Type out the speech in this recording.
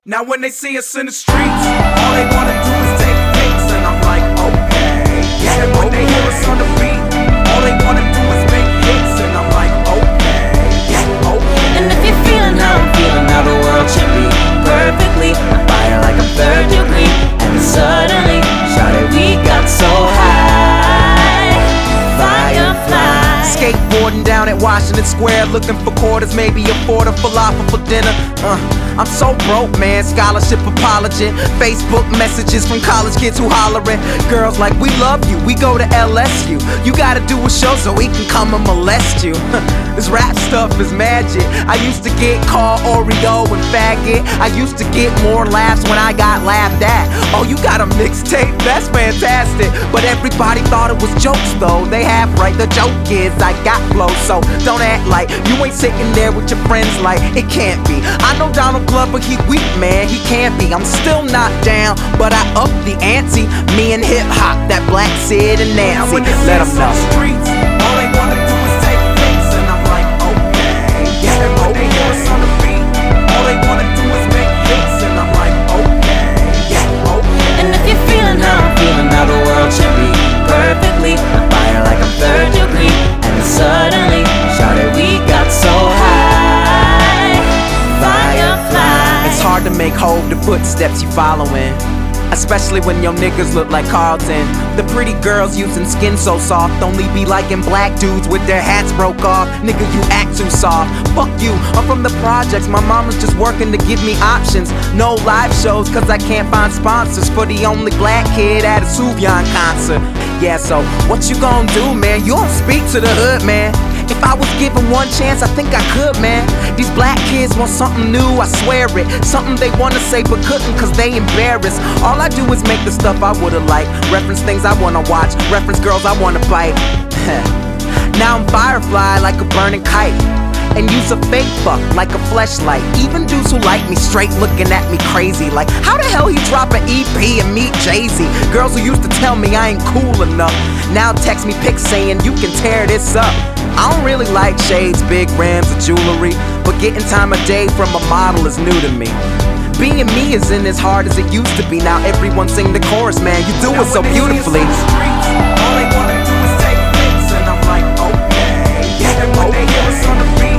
Now when they see us in the streets, all they wanna do is take pics, and I'm like, okay. Yeah, and when they hear us on the beat, all they wanna do is make hits, and I'm like, okay. Yeah, okay. And if you're feeling how I'm feeling, how the world should be perfectly on fire like a third degree, and suddenly, shawty, we got so high, firefly. Skateboarding down at Washington Square, looking for quarters, maybe afford a falafel for dinner. I'm so broke, man, scholarship apology. Facebook messages from college kids who hollering. Girls like, we love you, we go to LSU. You gotta do a show so we can come and molest you. This rap stuff is magic. I used to get called Oreo and faggot. I used to get more laughs when I got laughed at. Oh, you got a mixtape? That's fantastic. But everybody thought it was jokes though. They have right, the joke is I got flow. So don't act like you ain't sitting there with your friends like it can't be. I know Donald Glover, he weak, man, he can't be. I'm still not down, but I up the ante. Me and hip hop, that Black Sid and Nancy. Let them know. Streets, all they wanna do is take pics, and I'm like, okay. Yeah, and when they hear us on the beat, all they wanna do is make hits, and I'm like, okay. Yeah, okay. And if you're feeling how I'm feeling, how the world should be perfectly on fire like I'm third degree, and suddenly, shawty, we got so high, firefly. It's hard to make hold the footsteps you following, especially when your niggas look like Carlton. The pretty girls using skin so soft only be liking black dudes with their hats broke off. Nigga, you act too soft. Fuck you, I'm from the projects. My mama's just working to give me options. No live shows cause I can't find sponsors for the only black kid at a Sufjan concert. Yeah, so what you gonna do, man? You don't speak to the hood, man. If I was given one chance, I think I could, man. These black kids want something new, I swear it. Something they wanna say but couldn't cause they embarrassed. All I do is make the stuff I would've liked, reference things I wanna watch, reference girls I wanna bite. Now I'm firefly like a burning kite, and use a fake fuck like a fleshlight. Even dudes who like me straight looking at me crazy like, how the hell he drop an EP and meet Jay-Z? Girls who used to tell me I ain't cool enough now text me pics saying you can tear this up. I don't really like shades, big rims, or jewelry, but getting time of day from a model is new to me. Being me isn't as hard as it used to be. Now everyone sing the chorus, man, you do it so beautifully. All they wanna do is take pics, and I'm like, okay. Yeah, and when they hear us on the beat,